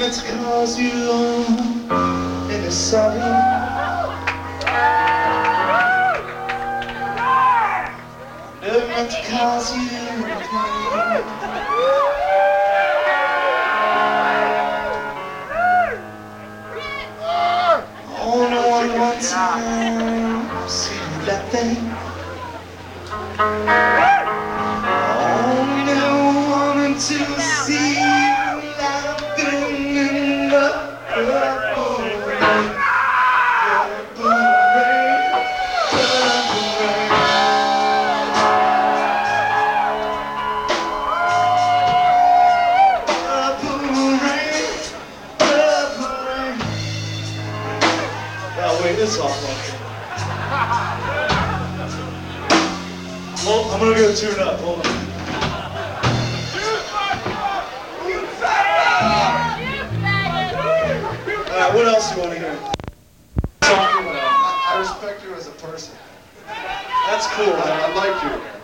meant to cause you any sorry. Never meant to cause you any pain. Only one time, see that thing. Only wanted to see you laughing in the purple rain. Purple rain, purple rain. Purple rain, purple rain. Now wait, this off. Well, I'm gonna go tune up. Hold on. What else do you want to hear? I respect you as a person. That's cool, man. I like you.